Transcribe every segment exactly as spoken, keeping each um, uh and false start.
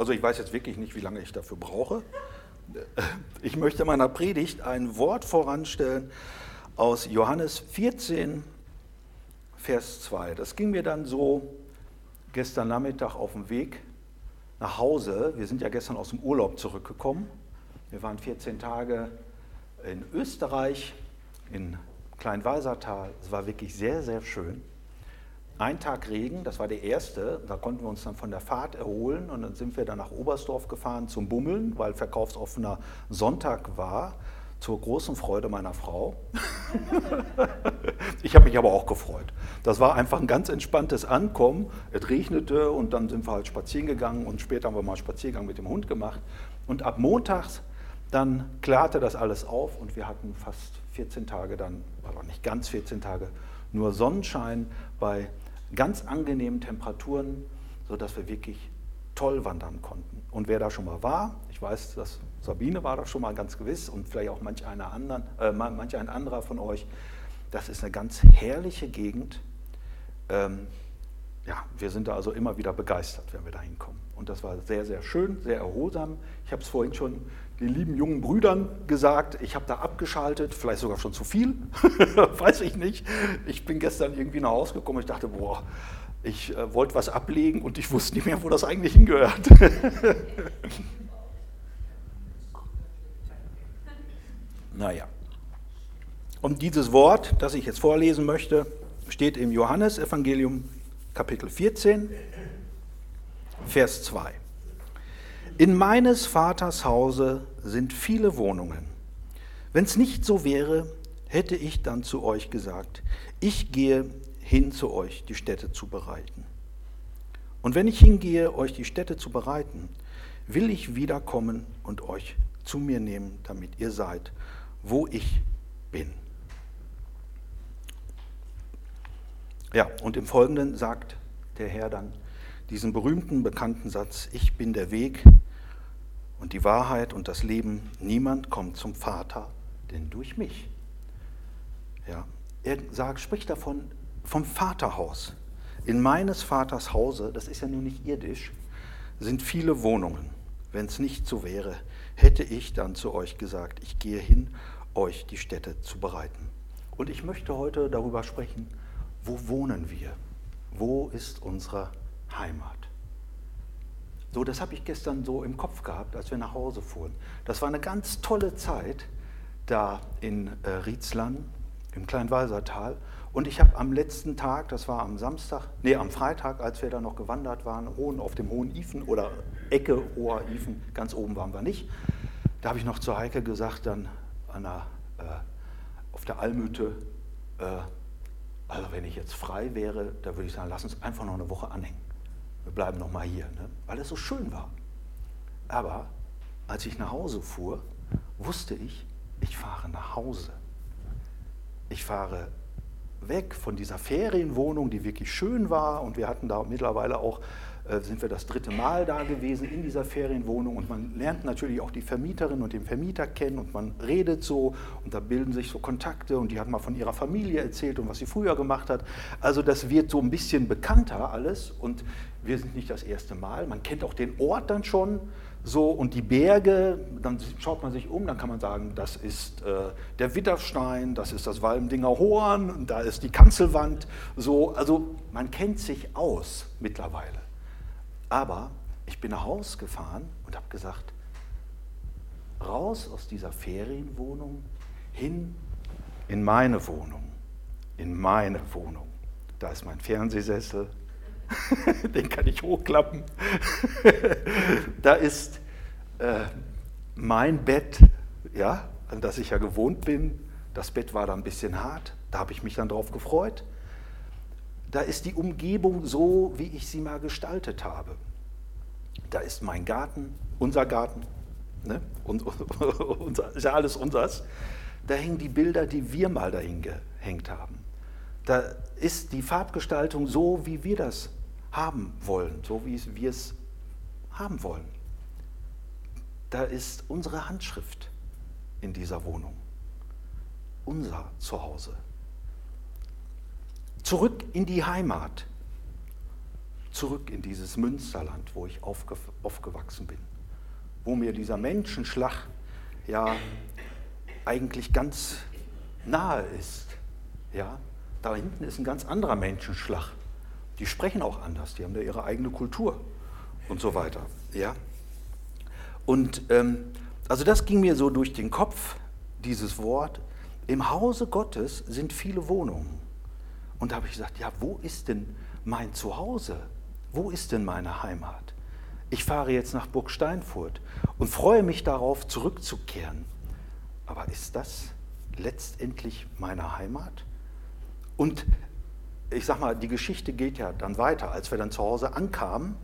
Also ich weiß jetzt wirklich nicht, wie lange ich dafür brauche. Ich möchte meiner Predigt ein Wort voranstellen aus Johannes vierzehn, Vers zwei. Das ging mir dann so gestern Nachmittag auf dem Weg nach Hause. Wir sind ja gestern aus dem Urlaub zurückgekommen. Wir waren vierzehn Tage in Österreich, in Kleinwalsertal. Es war wirklich sehr, sehr schön. Ein Tag Regen, das war der erste, da konnten wir uns dann von der Fahrt erholen und dann sind wir dann nach Oberstdorf gefahren zum Bummeln, weil verkaufsoffener Sonntag war, zur großen Freude meiner Frau. Ich habe mich aber auch gefreut. Das war einfach ein ganz entspanntes Ankommen. Es regnete und dann sind wir halt spazieren gegangen und später haben wir mal einen Spaziergang mit dem Hund gemacht. Und ab montags dann klarte das alles auf und wir hatten fast vierzehn Tage dann, aber nicht ganz vierzehn Tage, nur Sonnenschein bei ganz angenehmen Temperaturen, sodass wir wirklich toll wandern konnten. Und wer da schon mal war, ich weiß, dass Sabine war da schon mal ganz gewiss und vielleicht auch manch, einer anderen, äh, manch ein anderer von euch, das ist eine ganz herrliche Gegend. Ähm, ja, wir sind da also immer wieder begeistert, wenn wir da hinkommen. Und das war sehr, sehr schön, sehr erholsam. Ich habe es vorhin schon den lieben jungen Brüdern gesagt, ich habe da abgeschaltet, vielleicht sogar schon zu viel, weiß ich nicht. Ich bin gestern irgendwie nach Hause gekommen und ich dachte, boah, ich äh, wollte was ablegen und ich wusste nicht mehr, wo das eigentlich hingehört. Naja. Und dieses Wort, das ich jetzt vorlesen möchte, steht im Johannesevangelium Kapitel vierzehn, Vers zwei. In meines Vaters Hause sind viele Wohnungen. Wenn es nicht so wäre, hätte ich dann zu euch gesagt, ich gehe hin zu euch, die Stätte zu bereiten. Und wenn ich hingehe, euch die Stätte zu bereiten, will ich wiederkommen und euch zu mir nehmen, damit ihr seid, wo ich bin. Ja, und im Folgenden sagt der Herr dann diesen berühmten, bekannten Satz, ich bin der Weg und die Wahrheit und das Leben, niemand kommt zum Vater, denn durch mich. Ja, er sagt, spricht davon, vom Vaterhaus. In meines Vaters Hause, das ist ja nun nicht irdisch, sind viele Wohnungen. Wenn es nicht so wäre, hätte ich dann zu euch gesagt, ich gehe hin, euch die Stätte zu bereiten. Und ich möchte heute darüber sprechen, wo wohnen wir? Wo ist unsere Heimat? So, das habe ich gestern so im Kopf gehabt, als wir nach Hause fuhren. Das war eine ganz tolle Zeit da in äh, Rietzland, im Kleinwalsertal. Und ich habe am letzten Tag, das war am Samstag, nee, am Freitag, als wir da noch gewandert waren, Hohen, auf dem Hohen Ifen oder Ecke Hoher Ifen, ganz oben waren wir nicht. Da habe ich noch zu Heike gesagt, dann an der, äh, auf der Almhütte, äh, also wenn ich jetzt frei wäre, da würde ich sagen, lass uns einfach noch eine Woche anhängen. Wir bleiben noch mal hier, ne? Weil es so schön war. Aber als ich nach Hause fuhr, wusste ich, ich fahre nach Hause. Ich fahre weg von dieser Ferienwohnung, die wirklich schön war und wir hatten da mittlerweile auch, äh, sind wir das dritte Mal da gewesen in dieser Ferienwohnung und man lernt natürlich auch die Vermieterin und den Vermieter kennen und man redet so und da bilden sich so Kontakte und die hat mal von ihrer Familie erzählt und was sie früher gemacht hat. Also das wird so ein bisschen bekannter alles und wir sind nicht das erste Mal, man kennt auch den Ort dann schon so und die Berge, dann schaut man sich um, dann kann man sagen, das ist äh, der Widderstein, das ist das Walmdinger Horn, und da ist die Kanzelwand, so, also man kennt sich aus mittlerweile. Aber ich bin nach Hause gefahren und habe gesagt, raus aus dieser Ferienwohnung, hin in meine Wohnung, in meine Wohnung. Da ist mein Fernsehsessel, den kann ich hochklappen. Da ist äh, mein Bett, ja, an das ich ja gewohnt bin. Das Bett war da ein bisschen hart, da habe ich mich dann drauf gefreut. Da ist die Umgebung so, wie ich sie mal gestaltet habe. Da ist mein Garten, unser Garten, ne? Und, unser, ist ja alles unseres. Da hängen die Bilder, die wir mal dahin gehängt haben. Da ist die Farbgestaltung so, wie wir das haben wollen, so wie wir es haben wollen. Da ist unsere Handschrift in dieser Wohnung, unser Zuhause. Zurück in die Heimat. zurück in dieses Münsterland, wo ich aufge, aufgewachsen bin, wo mir dieser Menschenschlag ja eigentlich ganz nahe ist. Ja? Da hinten ist ein ganz anderer Menschenschlag. Die sprechen auch anders, die haben da ihre eigene Kultur und so weiter. Ja? Und ähm, also das ging mir so durch den Kopf, dieses Wort. Im Hause Gottes sind viele Wohnungen. Und da habe ich gesagt, ja, wo ist denn mein Zuhause? Wo ist denn meine Heimat? Ich fahre jetzt nach Burg Steinfurt und freue mich darauf, zurückzukehren. Aber ist das letztendlich meine Heimat? Und ich sag mal, die Geschichte geht ja dann weiter. Als wir dann zu Hause ankamen,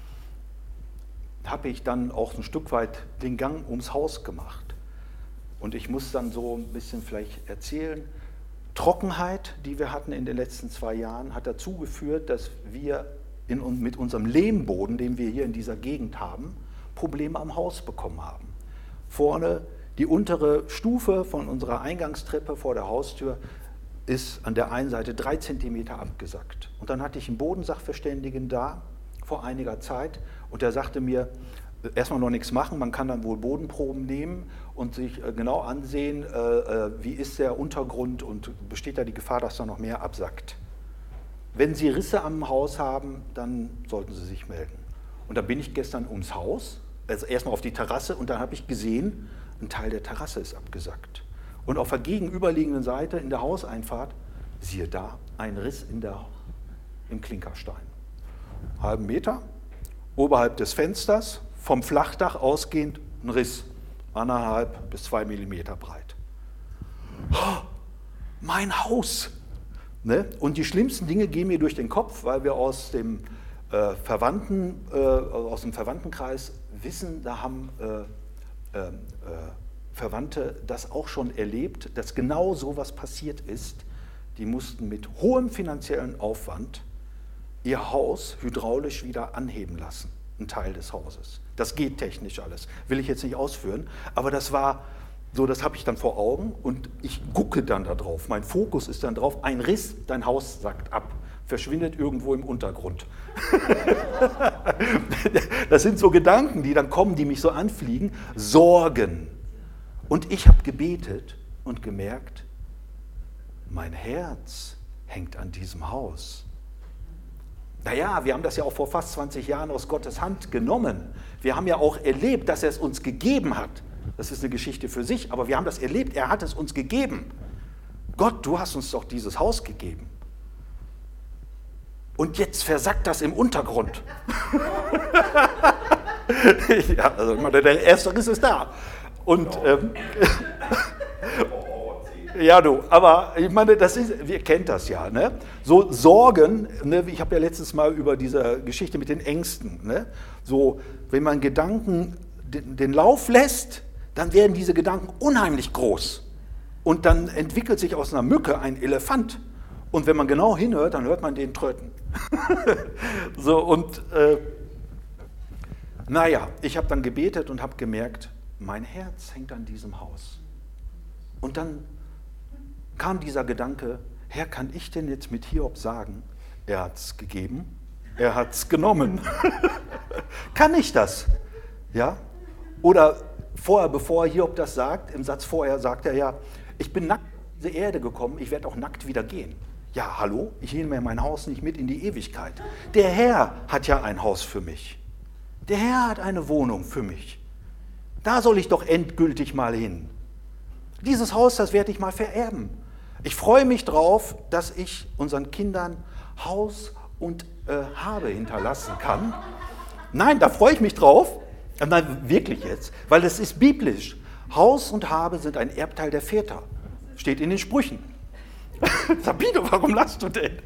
habe ich dann auch ein Stück weit den Gang ums Haus gemacht. Und ich muss dann so ein bisschen vielleicht erzählen, Trockenheit, die wir hatten in den letzten zwei Jahren, hat dazu geführt, dass wir in, mit unserem Lehmboden, den wir hier in dieser Gegend haben, Probleme am Haus bekommen haben. Vorne die untere Stufe von unserer Eingangstreppe vor der Haustür ist an der einen Seite drei Zentimeter abgesackt. Und dann hatte ich einen Bodensachverständigen da vor einiger Zeit und der sagte mir, erstmal noch nichts machen, man kann dann wohl Bodenproben nehmen und sich genau ansehen, wie ist der Untergrund und besteht da die Gefahr, dass da noch mehr absackt. Wenn Sie Risse am Haus haben, dann sollten Sie sich melden. Und da bin ich gestern ums Haus, also erstmal auf die Terrasse und dann habe ich gesehen, ein Teil der Terrasse ist abgesackt. Und auf der gegenüberliegenden Seite in der Hauseinfahrt, siehe da, ein Riss in der, im Klinkerstein. Halben Meter, oberhalb des Fensters, vom Flachdach ausgehend ein Riss, anderthalb bis zwei Millimeter breit. Oh, mein Haus! Ne? Und die schlimmsten Dinge gehen mir durch den Kopf, weil wir aus dem, äh, Verwandten, äh, aus dem Verwandtenkreis wissen, da haben äh, äh, Verwandte das auch schon erlebt, dass genau so was passiert ist. Die mussten mit hohem finanziellen Aufwand ihr Haus hydraulisch wieder anheben lassen, ein Teil des Hauses. Das geht technisch alles, will ich jetzt nicht ausführen, aber das war so, das habe ich dann vor Augen und ich gucke dann da drauf. Mein Fokus ist dann drauf, ein Riss, dein Haus sackt ab, verschwindet irgendwo im Untergrund. Das sind so Gedanken, die dann kommen, die mich so anfliegen, Sorgen. Und ich habe gebetet und gemerkt, mein Herz hängt an diesem Haus. Naja, wir haben das ja auch vor fast zwanzig Jahren aus Gottes Hand genommen. Wir haben ja auch erlebt, dass er es uns gegeben hat. Das ist eine Geschichte für sich, aber wir haben das erlebt, er hat es uns gegeben. Gott, du hast uns doch dieses Haus gegeben. Und jetzt versackt das im Untergrund. Ja, also der erste Riss ist da. Und ähm, ja, du, aber ich meine, das ist, ihr kennt das ja, ne? So Sorgen, ne? Ich habe ja letztes Mal über diese Geschichte mit den Ängsten, ne? So, wenn man Gedanken den, den Lauf lässt, dann werden diese Gedanken unheimlich groß. Und dann entwickelt sich aus einer Mücke ein Elefant. Und wenn man genau hinhört, dann hört man den tröten. So, und äh, naja, ich habe dann gebetet und habe gemerkt, mein Herz hängt an diesem Haus. Und dann kam dieser Gedanke, Herr, kann ich denn jetzt mit Hiob sagen, er hat es gegeben, er hat es genommen? Kann ich das? Ja? Oder vorher, bevor Hiob das sagt, im Satz vorher sagt er ja, ich bin nackt auf diese Erde gekommen, ich werde auch nackt wieder gehen. Ja, hallo, ich nehme mir mein Haus nicht mit in die Ewigkeit. Der Herr hat ja ein Haus für mich. Der Herr hat eine Wohnung für mich. Da soll ich doch endgültig mal hin. Dieses Haus, das werde ich mal vererben. Ich freue mich drauf, dass ich unseren Kindern Haus und äh, Habe hinterlassen kann. Nein, da freue ich mich drauf. Nein, wirklich jetzt, weil es ist biblisch. Haus und Habe sind ein Erbteil der Väter. Steht in den Sprüchen. Sabine, warum lachst du denn?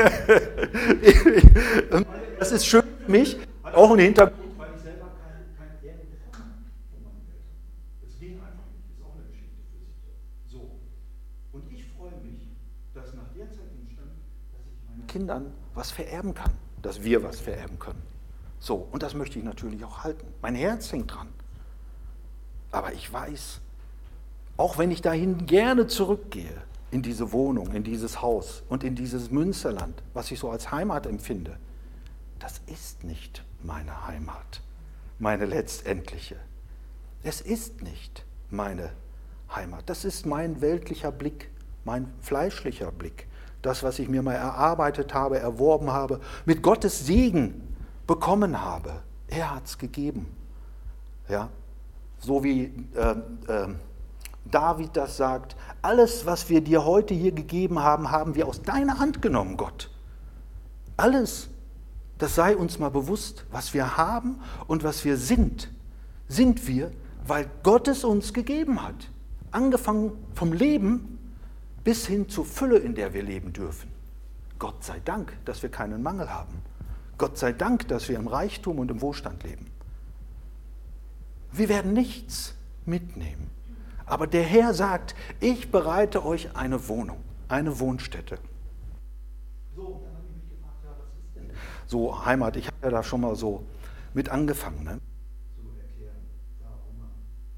Das ist schön für mich, auch ein Hintergrund. Weil ich selber kein, kein Erbe bekommen habe von meinen Eltern. Das ging einfach nicht, das ist auch eine Geschichte für sich. So. Und ich freue mich, dass nach der Zeit entstand, dass ich meinen Kindern was vererben kann, dass wir was vererben können. So, und das möchte ich natürlich auch halten. Mein Herz hängt dran. Aber ich weiß, auch wenn ich dahin gerne zurückgehe, in diese Wohnung, in dieses Haus und in dieses Münsterland, was ich so als Heimat empfinde, das ist nicht meine Heimat, meine letztendliche. Es ist nicht meine Heimat. Das ist mein weltlicher Blick, mein fleischlicher Blick. Das, was ich mir mal erarbeitet habe, erworben habe, mit Gottes Segen bekommen habe. Er hat es gegeben. Ja? So wie äh, äh, David das sagt, alles, was wir dir heute hier gegeben haben, haben wir aus deiner Hand genommen, Gott. Alles, das sei uns mal bewusst, was wir haben und was wir sind, sind wir, weil Gott es uns gegeben hat. Angefangen vom Leben bis hin zur Fülle, in der wir leben dürfen. Gott sei Dank, dass wir keinen Mangel haben. Gott sei Dank, dass wir im Reichtum und im Wohlstand leben. Wir werden nichts mitnehmen. Aber der Herr sagt, ich bereite euch eine Wohnung, eine Wohnstätte. So, dann habe ich mich gefragt, ja, was ist denn so Heimat? Ich habe ja da schon mal so mit angefangen. Ne? Zu erklären, warum man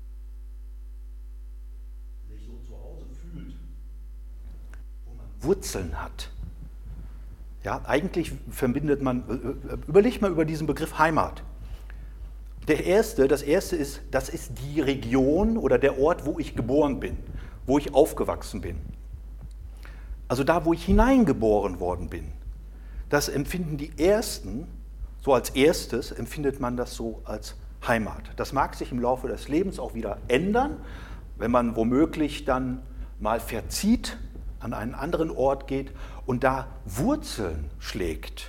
sich so zu Hause fühlt, wo man Wurzeln hat. Ja, eigentlich verbindet man, überleg mal über diesen Begriff Heimat. Der erste, das erste ist, das ist die Region oder der Ort, wo ich geboren bin, wo ich aufgewachsen bin. Also da, wo ich hineingeboren worden bin. Das empfinden die Ersten, so als erstes empfindet man das so als Heimat. Das mag sich im Laufe des Lebens auch wieder ändern, wenn man womöglich dann mal verzieht, an einen anderen Ort geht und da Wurzeln schlägt,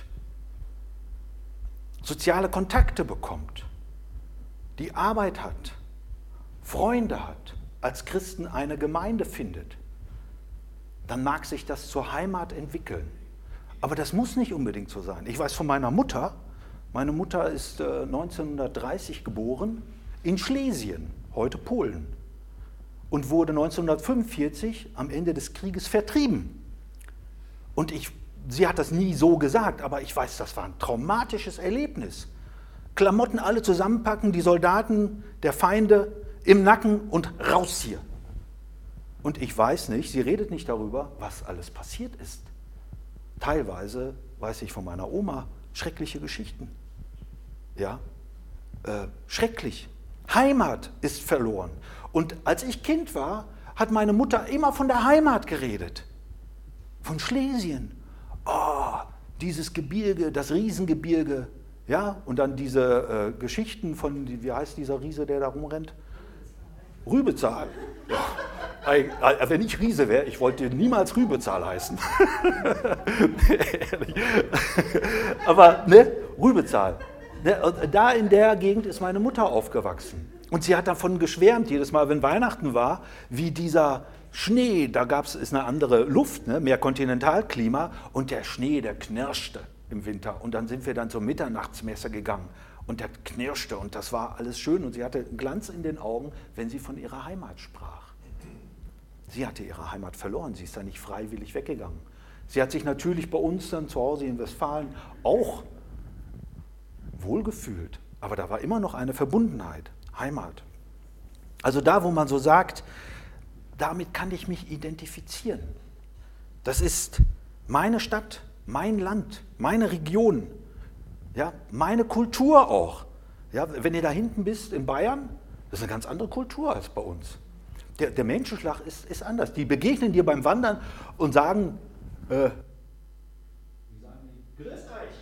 soziale Kontakte bekommt, die Arbeit hat, Freunde hat, als Christen eine Gemeinde findet, dann mag sich das zur Heimat entwickeln. Aber das muss nicht unbedingt so sein. Ich weiß von meiner Mutter, meine Mutter ist äh, neunzehnhundertdreißig geboren in Schlesien, heute Polen, und wurde neunzehnhundertfünfundvierzig am Ende des Krieges vertrieben. Und ich, sie hat das nie so gesagt, aber ich weiß, das war ein traumatisches Erlebnis. Klamotten alle zusammenpacken, die Soldaten der Feinde im Nacken und raus hier. Und ich weiß nicht, sie redet nicht darüber, was alles passiert ist. Teilweise weiß ich von meiner Oma schreckliche Geschichten. Ja, äh, schrecklich. Heimat ist verloren. Und als ich Kind war, hat meine Mutter immer von der Heimat geredet. Von Schlesien. Oh, dieses Gebirge, das Riesengebirge. Ja, und dann diese äh, Geschichten von, wie heißt dieser Riese, der da rumrennt? Rübezahl. Ja. Äh, wenn ich Riese wäre, ich wollte niemals Rübezahl heißen. Ehrlich. Aber, ne, Rübezahl. Ne, da in der Gegend ist meine Mutter aufgewachsen. Und sie hat davon geschwärmt, jedes Mal, wenn Weihnachten war, wie dieser Schnee, da gab es eine andere Luft, ne, mehr Kontinentalklima, und der Schnee, der knirschte im Winter. Und dann sind wir dann zur Mitternachtsmesse gegangen und der knirschte und das war alles schön und sie hatte einen Glanz in den Augen, wenn sie von ihrer Heimat sprach. Sie hatte ihre Heimat verloren, sie ist da nicht freiwillig weggegangen. Sie hat sich natürlich bei uns dann zu Hause in Westfalen auch wohlgefühlt, aber da war immer noch eine Verbundenheit, Heimat. Also da, wo man so sagt, damit kann ich mich identifizieren. Das ist meine Stadt, mein Land, meine Region, ja, meine Kultur auch. Ja, wenn ihr da hinten bist in Bayern, das ist eine ganz andere Kultur als bei uns. Der, der Menschenschlag ist, ist anders. Die begegnen dir beim Wandern und sagen, äh, wie sagen die? Grüß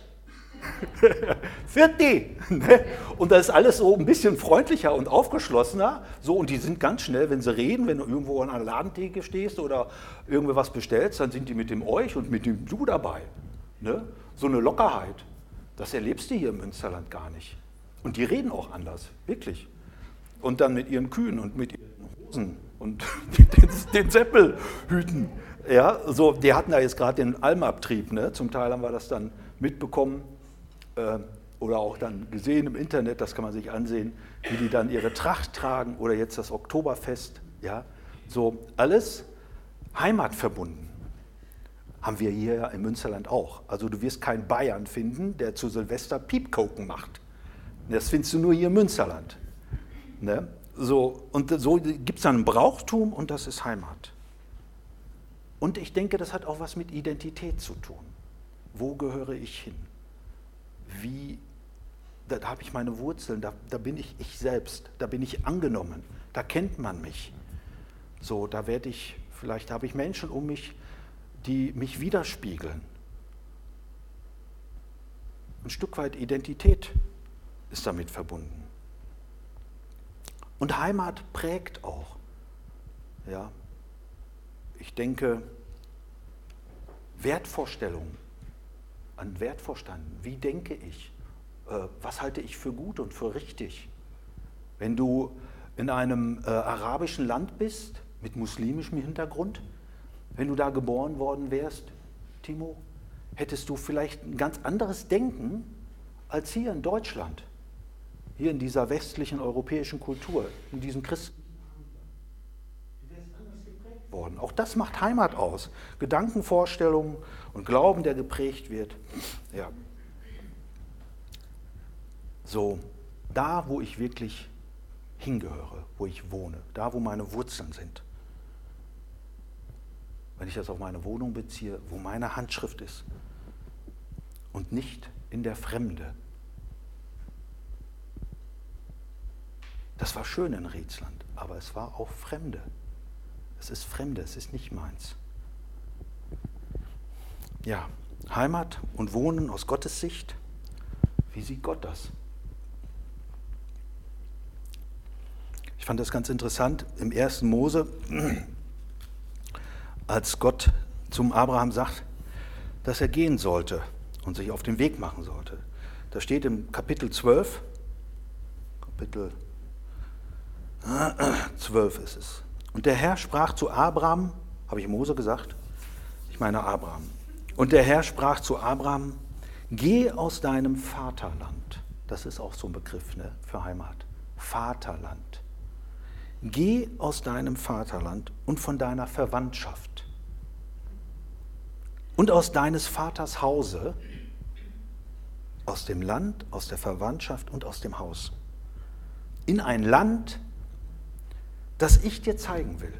euch. Vierte. Und das ist alles so ein bisschen freundlicher und aufgeschlossener. So, und die sind ganz schnell, wenn sie reden, wenn du irgendwo an einer Ladentheke stehst oder irgendwie was bestellst, dann sind die mit dem Euch und mit dem Du dabei. Ne? So eine Lockerheit. Das erlebst du hier im Münsterland gar nicht. Und die reden auch anders, wirklich. Und dann mit ihren Kühen und mit ihren Hosen und den, den Seppelhüten. Ja, so, die hatten da jetzt gerade den Almabtrieb. Ne? Zum Teil haben wir das dann mitbekommen äh, oder auch dann gesehen im Internet, das kann man sich ansehen, wie die dann ihre Tracht tragen oder jetzt das Oktoberfest. Ja? So, alles heimatverbunden. Haben wir hier im Münsterland auch. Also du wirst keinen Bayern finden, der zu Silvester Piepkoken macht. Das findest du nur hier im Münsterland. Ne? So, und so gibt es dann ein Brauchtum und das ist Heimat. Und ich denke, das hat auch was mit Identität zu tun. Wo gehöre ich hin? wie, da, da habe ich meine Wurzeln, da, da bin ich ich selbst, da bin ich angenommen, da kennt man mich. So, da werde ich, vielleicht habe ich Menschen um mich, die mich widerspiegeln. Ein Stück weit Identität ist damit verbunden. Und Heimat prägt auch. Ja. Ich denke, Wertvorstellungen, an Wertvorstellungen, wie denke ich, äh, was halte ich für gut und für richtig? Wenn du in einem äh, arabischen Land bist, mit muslimischem Hintergrund, wenn du da geboren worden wärst, Timo, hättest du vielleicht ein ganz anderes Denken als hier in Deutschland, hier in dieser westlichen europäischen Kultur, in diesem Christen. Du wärst anders geprägt worden. Auch das macht Heimat aus. Gedankenvorstellungen und Glauben, der geprägt wird. Ja. So, da, wo ich wirklich hingehöre, wo ich wohne, da, wo meine Wurzeln sind. Wenn ich das auf meine Wohnung beziehe, wo meine Handschrift ist und nicht in der Fremde. Das war schön in Riezland, aber es war auch Fremde. Es ist Fremde, es ist nicht meins. Ja, Heimat und Wohnen aus Gottes Sicht, wie sieht Gott das? Ich fand das ganz interessant im ersten Mose, als Gott zum Abraham sagt, dass er gehen sollte und sich auf den Weg machen sollte. Da steht im Kapitel zwölf, Kapitel zwölf ist es. Und der Herr sprach zu Abraham, habe ich Mose gesagt? Ich meine Abraham. Und der Herr sprach zu Abraham, geh aus deinem Vaterland. Das ist auch so ein Begriff, ne, für Heimat. Vaterland. Geh aus deinem Vaterland und von deiner Verwandtschaft und aus deines Vaters Hause, aus dem Land, aus der Verwandtschaft und aus dem Haus, in ein Land, das ich dir zeigen will.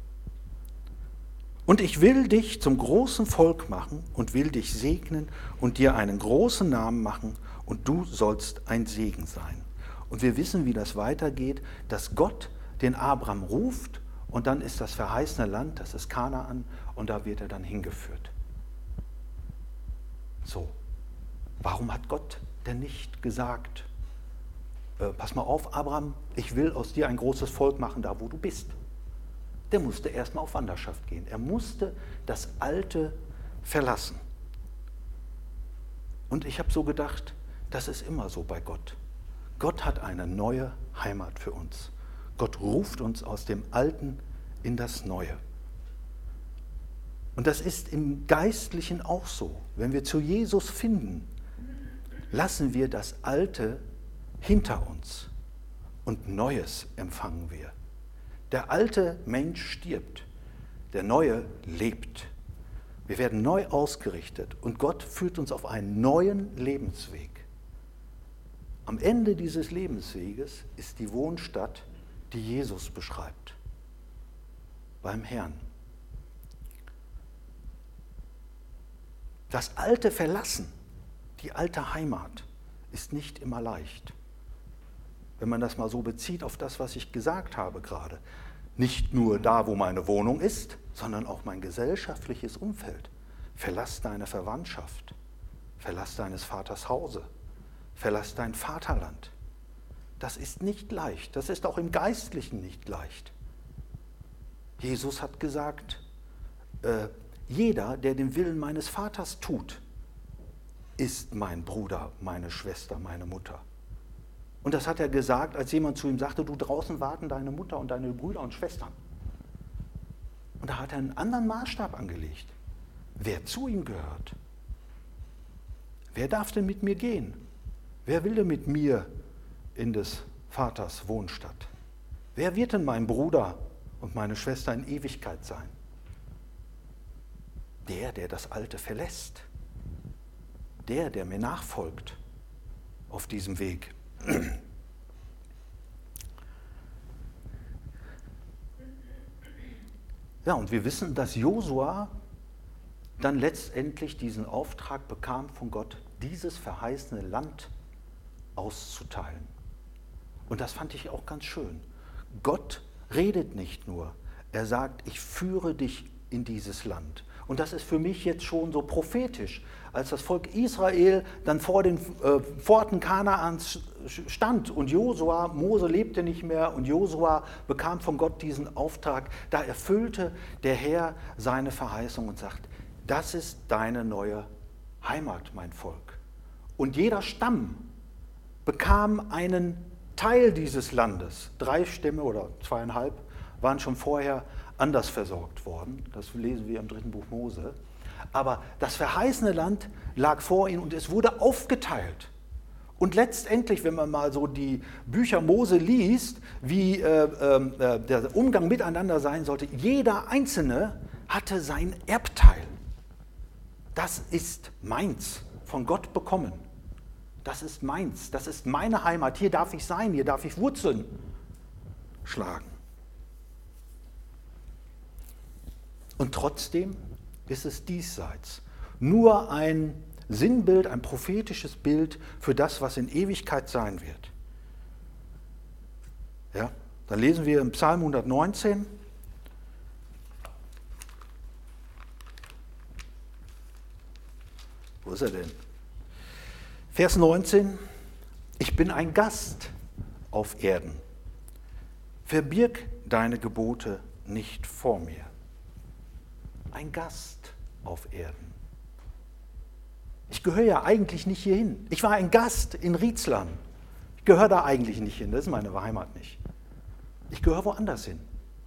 Und ich will dich zum großen Volk machen und will dich segnen und dir einen großen Namen machen und du sollst ein Segen sein. Und wir wissen, wie das weitergeht, dass Gott den Abraham ruft und dann ist das verheißene Land, das ist Kanaan und da wird er dann hingeführt. So, warum hat Gott denn nicht gesagt, äh, pass mal auf, Abraham, ich will aus dir ein großes Volk machen, da wo du bist. Der musste erstmal auf Wanderschaft gehen. Er musste das Alte verlassen. Und ich habe so gedacht, das ist immer so bei Gott. Gott hat eine neue Heimat für uns. Gott ruft uns aus dem Alten in das Neue. Und das ist im Geistlichen auch so. Wenn wir zu Jesus finden, lassen wir das Alte hinter uns und Neues empfangen wir. Der alte Mensch stirbt, der Neue lebt. Wir werden neu ausgerichtet und Gott führt uns auf einen neuen Lebensweg. Am Ende dieses Lebensweges ist die Wohnstatt, die Jesus beschreibt, beim Herrn. Das alte Verlassen, die alte Heimat, ist nicht immer leicht. Wenn man das mal so bezieht auf das, was ich gesagt habe gerade. Nicht nur da, wo meine Wohnung ist, sondern auch mein gesellschaftliches Umfeld. Verlass deine Verwandtschaft, verlass deines Vaters Hause, verlass dein Vaterland. Das ist nicht leicht, das ist auch im Geistlichen nicht leicht. Jesus hat gesagt, äh, jeder, der den Willen meines Vaters tut, ist mein Bruder, meine Schwester, meine Mutter. Und das hat er gesagt, als jemand zu ihm sagte, du, draußen warten deine Mutter und deine Brüder und Schwestern. Und da hat er einen anderen Maßstab angelegt. Wer zu ihm gehört? Wer darf denn mit mir gehen? Wer will denn mit mir in des Vaters Wohnstatt? Wer wird denn mein Bruder und meine Schwester in Ewigkeit sein? Der, der das Alte verlässt. Der, der mir nachfolgt auf diesem Weg. Ja, und wir wissen, dass Josua dann letztendlich diesen Auftrag bekam von Gott, dieses verheißene Land auszuteilen. Und das fand ich auch ganz schön. Gott redet nicht nur, er sagt, ich führe dich in dieses Land. Und das ist für mich jetzt schon so prophetisch, als das Volk Israel dann vor den äh, Pforten Kanaans stand und Josua, Mose lebte nicht mehr und Josua bekam von Gott diesen Auftrag, da erfüllte der Herr seine Verheißung und sagt, das ist deine neue Heimat, mein Volk. Und jeder Stamm bekam einen Teil dieses Landes. Drei Stämme oder zweieinhalb waren schon vorher anders versorgt worden. Das lesen wir im dritten Buch Mose. Aber das verheißene Land lag vor ihnen und es wurde aufgeteilt. Und letztendlich, wenn man mal so die Bücher Mose liest, wie äh, äh, der Umgang miteinander sein sollte, jeder Einzelne hatte sein Erbteil. Das ist meins, von Gott bekommen. Das ist meins, das ist meine Heimat. Hier darf ich sein, hier darf ich Wurzeln schlagen. Und trotzdem ist es diesseits nur ein Sinnbild, ein prophetisches Bild für das, was in Ewigkeit sein wird. Ja, dann lesen wir im Psalm hundertneunzehn. Wo ist er denn? Vers neunzehn. Ich bin ein Gast auf Erden. Verbirg deine Gebote nicht vor mir. Ein Gast auf Erden. Ich gehöre ja eigentlich nicht hierhin. Ich war ein Gast in Rietzland. Ich gehöre da eigentlich nicht hin, das ist meine Heimat nicht. Ich gehöre woanders hin.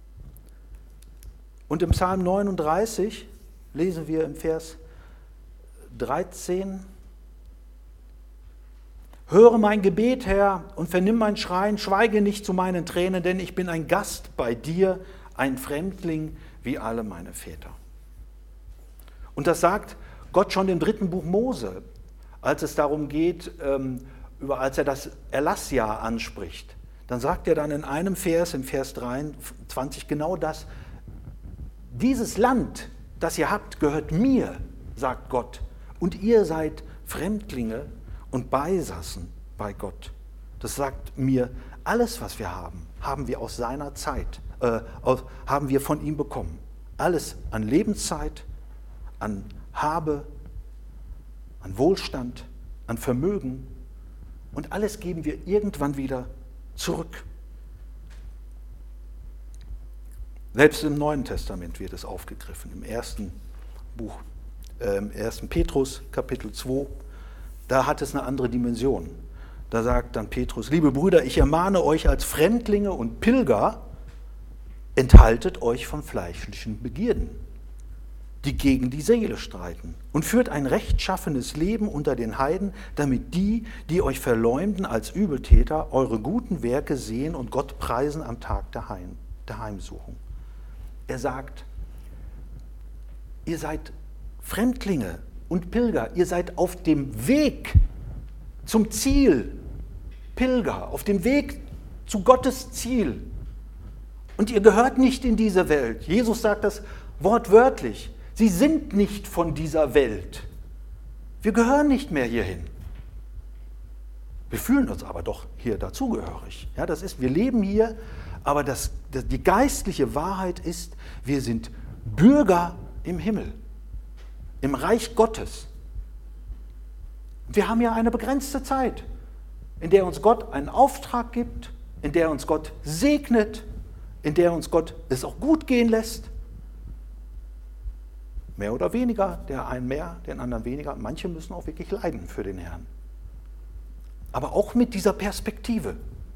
Und im Psalm neununddreißig lesen wir im Vers dreizehn, höre mein Gebet, Herr, und vernimm mein Schreien, schweige nicht zu meinen Tränen, denn ich bin ein Gast bei dir, ein Fremdling wie alle meine Väter. Und das sagt Gott schon im dritten Buch Mose, als es darum geht, ähm, über, als er das Erlassjahr anspricht. Dann sagt er dann in einem Vers, im Vers dreiundzwanzig, genau das. Dieses Land, das ihr habt, gehört mir, sagt Gott. Und ihr seid Fremdlinge und Beisassen bei Gott. Das sagt mir, alles, was wir haben, haben wir aus seiner Zeit, äh, aus, haben wir von ihm bekommen. Alles an Lebenszeit, an Habe, an Wohlstand, an Vermögen und alles geben wir irgendwann wieder zurück. Selbst im Neuen Testament wird es aufgegriffen, im ersten Buch, äh, im ersten Petrus, Kapitel zwei, da hat es eine andere Dimension. Da sagt dann Petrus, liebe Brüder, ich ermahne euch als Fremdlinge und Pilger, enthaltet euch von fleischlichen Begierden, die gegen die Seele streiten, und führt ein rechtschaffenes Leben unter den Heiden, damit die, die euch verleumden als Übeltäter, eure guten Werke sehen und Gott preisen am Tag der, Heim, der Heimsuchung. Er sagt, ihr seid Fremdlinge und Pilger, ihr seid auf dem Weg zum Ziel, Pilger, auf dem Weg zu Gottes Ziel. Und ihr gehört nicht in diese Welt. Jesus sagt das wortwörtlich. Sie sind nicht von dieser Welt. Wir gehören nicht mehr hierhin. Wir fühlen uns aber doch hier dazugehörig. Ja, das ist, wir leben hier, aber das, das, die geistliche Wahrheit ist, wir sind Bürger im Himmel, im Reich Gottes. Wir haben ja eine begrenzte Zeit, in der uns Gott einen Auftrag gibt, in der uns Gott segnet, in der uns Gott es auch gut gehen lässt. Mehr oder weniger, der einen mehr, den anderen weniger. Manche müssen auch wirklich leiden für den Herrn. Aber auch mit dieser Perspektive.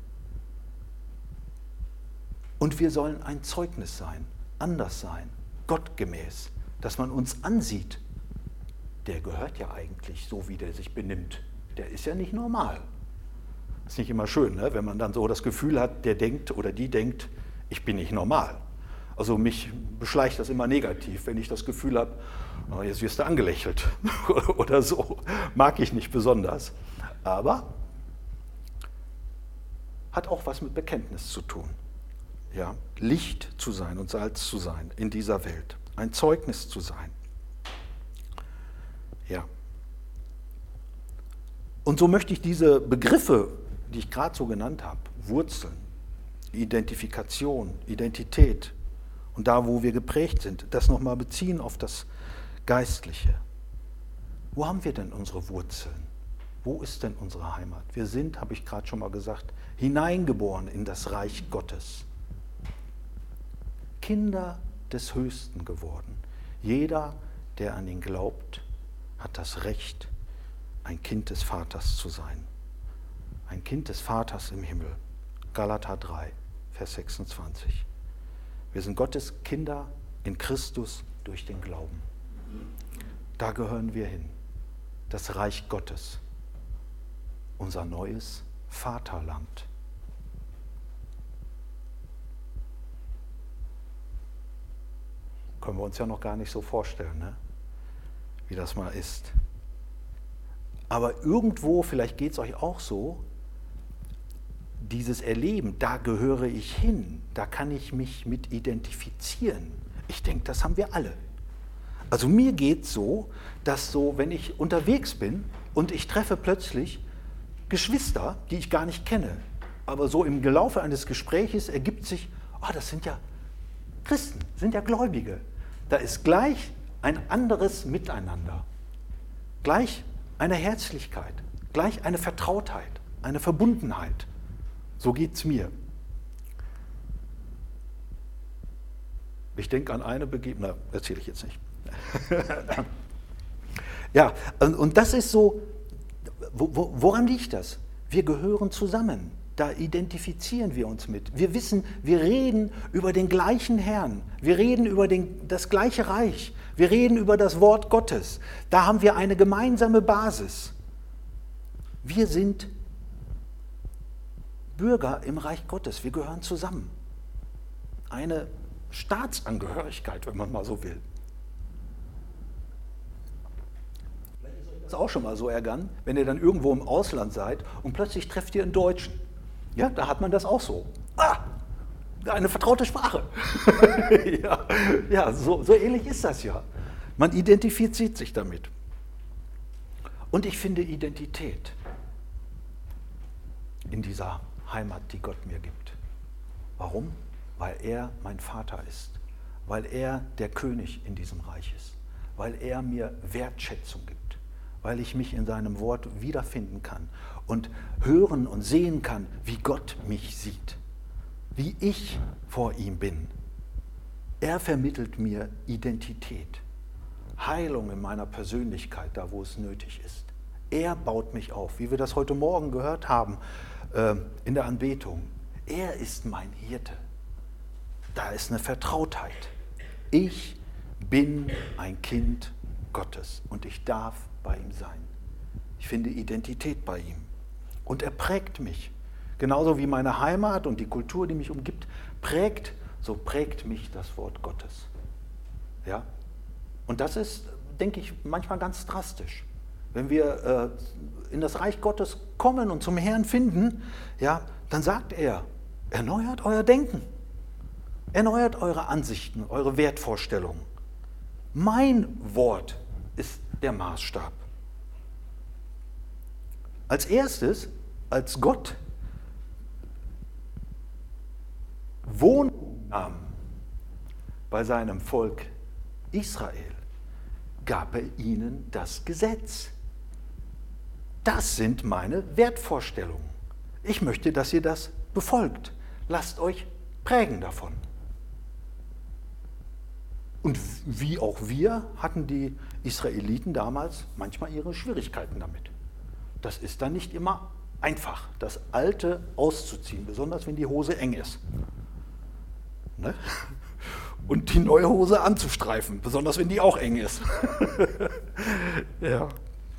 Und wir sollen ein Zeugnis sein, anders sein, gottgemäß, dass man uns ansieht. Der gehört ja eigentlich so, wie der sich benimmt. Der ist ja nicht normal. Ist nicht immer schön, ne? Wenn man dann so das Gefühl hat, der denkt oder die denkt, ich bin nicht normal. Also mich beschleicht das immer negativ, wenn ich das Gefühl habe, oh, jetzt wirst du angelächelt oder so. Mag ich nicht besonders. Aber hat auch was mit Bekenntnis zu tun. Ja, Licht zu sein und Salz zu sein in dieser Welt. Ein Zeugnis zu sein. Ja. Und so möchte ich diese Begriffe, die ich gerade so genannt habe, Wurzeln, Identifikation, Identität und da, wo wir geprägt sind, das nochmal beziehen auf das Geistliche. Wo haben wir denn unsere Wurzeln? Wo ist denn unsere Heimat? Wir sind, habe ich gerade schon mal gesagt, hineingeboren in das Reich Gottes. Kinder des Höchsten geworden. Jeder, der an ihn glaubt, hat das Recht, ein Kind des Vaters zu sein. Ein Kind des Vaters im Himmel. Galater drei, Vers sechsundzwanzig. Wir sind Gottes Kinder in Christus durch den Glauben. Da gehören wir hin. Das Reich Gottes. Unser neues Vaterland. Können wir uns ja noch gar nicht so vorstellen, ne? Wie das mal ist. Aber irgendwo, vielleicht geht es euch auch so, dieses Erleben, da gehöre ich hin, da kann ich mich mit identifizieren. Ich denke, das haben wir alle. Also mir geht es so, dass so, wenn ich unterwegs bin und ich treffe plötzlich Geschwister, die ich gar nicht kenne, aber so im Laufe eines Gespräches ergibt sich, oh, das sind ja Christen, sind ja Gläubige. Da ist gleich ein anderes Miteinander, gleich eine Herzlichkeit, gleich eine Vertrautheit, eine Verbundenheit. So geht es mir. Ich denke an eine Begebenheit, erzähle ich jetzt nicht. Ja, und, und das ist so, wo, wo, woran liegt das? Wir gehören zusammen, da identifizieren wir uns mit. Wir wissen, wir reden über den gleichen Herrn, wir reden über den, das gleiche Reich, wir reden über das Wort Gottes. Da haben wir eine gemeinsame Basis. Wir sind Bürger im Reich Gottes, wir gehören zusammen. Eine Staatsangehörigkeit, wenn man mal so will. Das ist auch schon mal so ergangen, wenn ihr dann irgendwo im Ausland seid und plötzlich trefft ihr einen Deutschen. Ja, da hat man das auch so. Ah, eine vertraute Sprache. ja, ja so, so ähnlich ist das ja. Man identifiziert sich damit. Und ich finde Identität in dieser Heimat, die Gott mir gibt. Warum? Weil er mein Vater ist. Weil er der König in diesem Reich ist. Weil er mir Wertschätzung gibt. Weil ich mich in seinem Wort wiederfinden kann und hören und sehen kann, wie Gott mich sieht, wie ich vor ihm bin. Er vermittelt mir Identität, Heilung in meiner Persönlichkeit, da wo es nötig ist. Er baut mich auf, wie wir das heute Morgen gehört haben äh, in der Anbetung. Er ist mein Hirte. Da ist eine Vertrautheit. Ich bin ein Kind Gottes und ich darf bei ihm sein. Ich finde Identität bei ihm. Und er prägt mich. Genauso wie meine Heimat und die Kultur, die mich umgibt, prägt, so prägt mich das Wort Gottes. Ja? Und das ist, denke ich, manchmal ganz drastisch. Wenn wir äh, in das Reich Gottes kommen und zum Herrn finden, ja, dann sagt er, erneuert euer Denken. Erneuert eure Ansichten, eure Wertvorstellungen. Mein Wort ist der Maßstab. Als erstes, als Gott Wohnung nahm bei seinem Volk Israel, gab er ihnen das Gesetz. Das sind meine Wertvorstellungen. Ich möchte, dass ihr das befolgt. Lasst euch prägen davon. Und wie auch wir hatten die Israeliten damals manchmal ihre Schwierigkeiten damit. Das ist dann nicht immer einfach, das Alte auszuziehen, besonders wenn die Hose eng ist. Ne? Und die neue Hose anzustreifen, besonders wenn die auch eng ist. ja.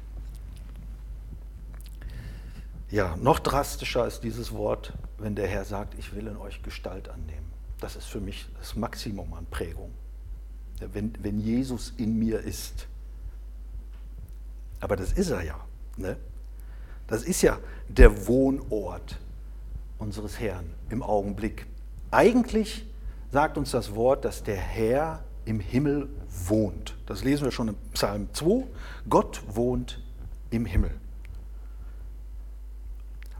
Ja, noch drastischer ist dieses Wort, wenn der Herr sagt, ich will in euch Gestalt annehmen. Das ist für mich das Maximum an Prägung. Wenn, wenn Jesus in mir ist. Aber das ist er ja. Ne? Das ist ja der Wohnort unseres Herrn im Augenblick. Eigentlich sagt uns das Wort, dass der Herr im Himmel wohnt. Das lesen wir schon im Psalm zwei. Gott wohnt im Himmel.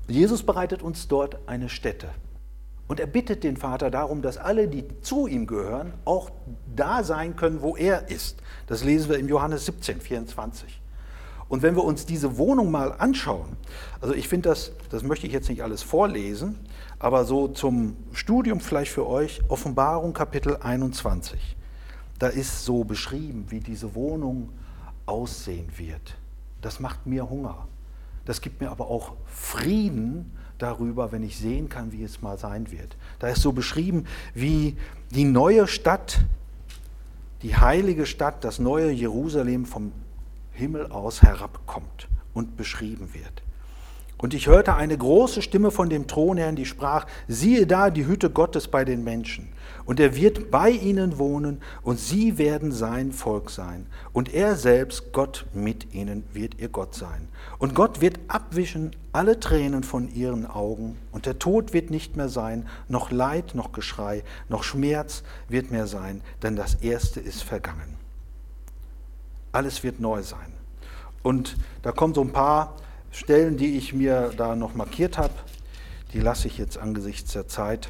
Jesus bereitet uns dort eine Stätte. Und er bittet den Vater darum, dass alle, die zu ihm gehören, auch da sein können, wo er ist. Das lesen wir in Johannes siebzehn, vierundzwanzig. Und wenn wir uns diese Wohnung mal anschauen, also ich finde das, das möchte ich jetzt nicht alles vorlesen, aber so zum Studium vielleicht für euch, Offenbarung Kapitel einundzwanzig. Da ist so beschrieben, wie diese Wohnung aussehen wird. Das macht mir Hunger. Das gibt mir aber auch Frieden darüber, wenn ich sehen kann, wie es mal sein wird. Da ist so beschrieben, wie die neue Stadt, die heilige Stadt, das neue Jerusalem vom Himmel aus herabkommt und beschrieben wird. Und ich hörte eine große Stimme von dem Thronherrn, die sprach: Siehe da, die Hütte Gottes bei den Menschen. Und er wird bei ihnen wohnen, und sie werden sein Volk sein. Und er selbst, Gott mit ihnen, wird ihr Gott sein. Und Gott wird abwischen alle Tränen von ihren Augen. Und der Tod wird nicht mehr sein, noch Leid, noch Geschrei, noch Schmerz wird mehr sein, denn das Erste ist vergangen. Alles wird neu sein. Und da kommen so ein paar Stellen, die ich mir da noch markiert habe. Die lasse ich jetzt angesichts der Zeit.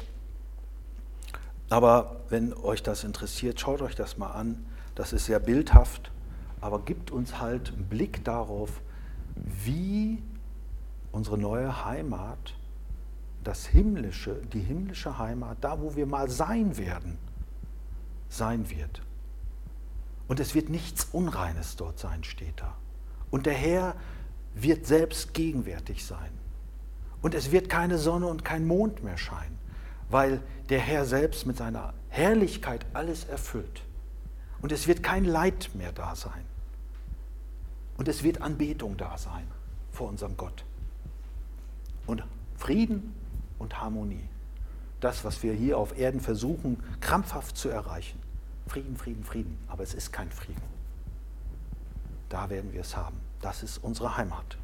Aber wenn euch das interessiert, schaut euch das mal an. Das ist sehr bildhaft, aber gibt uns halt einen Blick darauf, wie unsere neue Heimat, das himmlische, die himmlische Heimat, da wo wir mal sein werden, sein wird. Und es wird nichts Unreines dort sein, steht da. Und der Herr wird selbst gegenwärtig sein. Und es wird keine Sonne und kein Mond mehr scheinen, weil der Herr selbst mit seiner Herrlichkeit alles erfüllt. Und es wird kein Leid mehr da sein. Und es wird Anbetung da sein vor unserem Gott. Und Frieden und Harmonie. Das, was wir hier auf Erden versuchen, krampfhaft zu erreichen. Frieden, Frieden, Frieden. Aber es ist kein Frieden. Da werden wir es haben. Das ist unsere Heimat.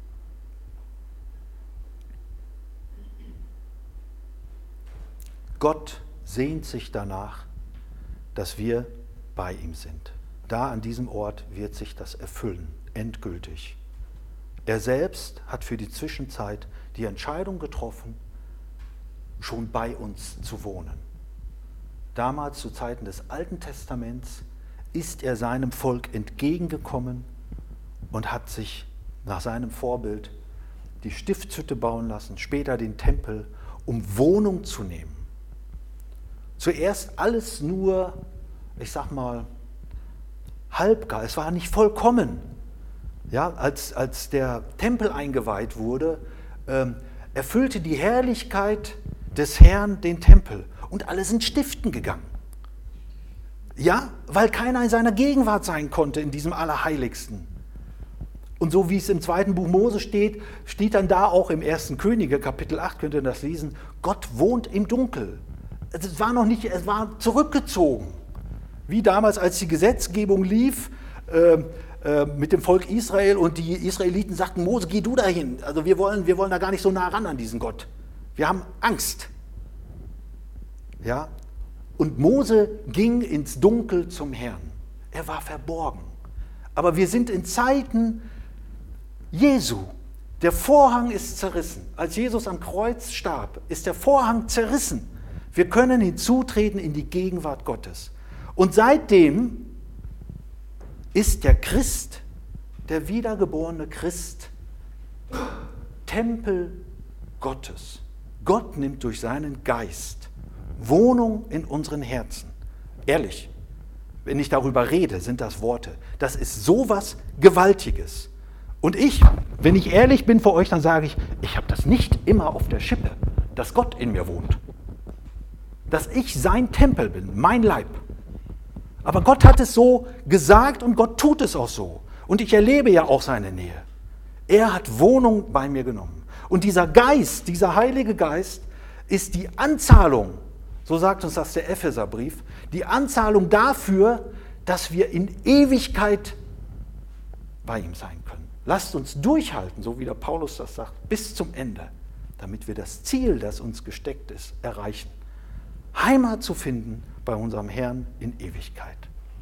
Gott sehnt sich danach, dass wir bei ihm sind. Da an diesem Ort wird sich das erfüllen, endgültig. Er selbst hat für die Zwischenzeit die Entscheidung getroffen, schon bei uns zu wohnen. Damals, zu Zeiten des Alten Testaments, ist er seinem Volk entgegengekommen und hat sich nach seinem Vorbild die Stiftshütte bauen lassen, später den Tempel, um Wohnung zu nehmen. Zuerst alles nur, ich sag mal, halbgar, es war nicht vollkommen. Ja, als, als der Tempel eingeweiht wurde, ähm, erfüllte die Herrlichkeit des Herrn den Tempel und alle sind stiften gegangen. Ja, weil keiner in seiner Gegenwart sein konnte in diesem Allerheiligsten. Und so wie es im zweiten Buch Mose steht, steht dann da auch im ersten Könige, Kapitel acht, könnt ihr das lesen, Gott wohnt im Dunkel. Es war noch nicht, es war zurückgezogen. Wie damals, als die Gesetzgebung lief äh, äh, mit dem Volk Israel und die Israeliten sagten, Mose, geh du dahin. Also wir wollen, wir wollen da gar nicht so nah ran an diesen Gott. Wir haben Angst. Ja? Und Mose ging ins Dunkel zum Herrn. Er war verborgen. Aber wir sind in Zeiten Jesu. Der Vorhang ist zerrissen. Als Jesus am Kreuz starb, ist der Vorhang zerrissen. Wir können hinzutreten in die Gegenwart Gottes. Und seitdem ist der Christ, der wiedergeborene Christ, Tempel Gottes. Gott nimmt durch seinen Geist Wohnung in unseren Herzen. Ehrlich, wenn ich darüber rede, sind das Worte. Das ist sowas Gewaltiges. Und ich, wenn ich ehrlich bin vor euch, dann sage ich, ich habe das nicht immer auf der Schippe, dass Gott in mir wohnt. Dass ich sein Tempel bin, mein Leib. Aber Gott hat es so gesagt und Gott tut es auch so. Und ich erlebe ja auch seine Nähe. Er hat Wohnung bei mir genommen. Und dieser Geist, dieser Heilige Geist, ist die Anzahlung, so sagt uns das der Epheserbrief, die Anzahlung dafür, dass wir in Ewigkeit bei ihm sein können. Lasst uns durchhalten, so wie der Paulus das sagt, bis zum Ende, damit wir das Ziel, das uns gesteckt ist, erreichen. Heimat zu finden bei unserem Herrn in Ewigkeit.